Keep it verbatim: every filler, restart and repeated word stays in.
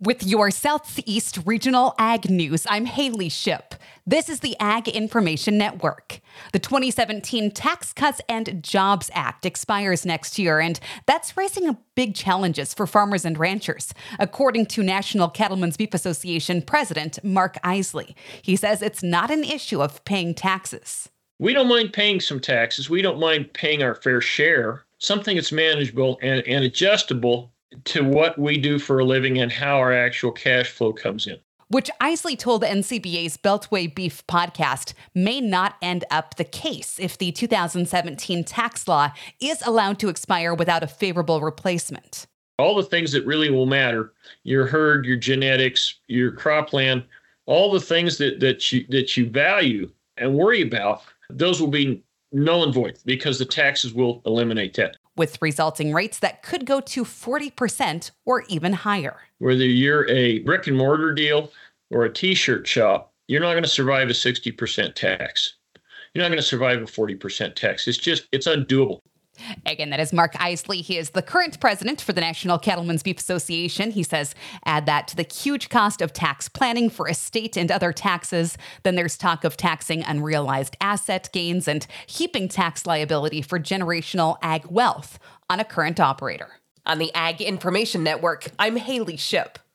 With your Southeast Regional Ag News, I'm Haley Ship. This is the Ag Information Network. The twenty seventeen Tax Cuts and Jobs Act expires next year, and that's raising big challenges for farmers and ranchers, according to National Cattlemen's Beef Association President Mark Isley. He says it's not an issue of paying taxes. We don't mind paying some taxes. We don't mind paying our fair share, something that's manageable and, and adjustable to what we do for a living and how our actual cash flow comes in. Which Isley told N C B A's Beltway Beef podcast may not end up the case if the two thousand seventeen tax law is allowed to expire without a favorable replacement. All the things that really will matter, your herd, your genetics, your cropland, all the things that, that you that you value and worry about, those will be null and void because the taxes will eliminate that. With resulting rates that could go to forty percent or even higher. Whether you're a brick and mortar deal or a t-shirt shop, you're not going to survive a sixty percent tax. You're not going to survive a forty percent tax. It's just, it's undoable. Again, that is Mark Isley. He is the current president for the National Cattlemen's Beef Association. He says, add that to the huge cost of tax planning for estate and other taxes. Then there's talk of taxing unrealized asset gains and heaping tax liability for generational ag wealth on a current operator. On the Ag Information Network, I'm Haley Ship.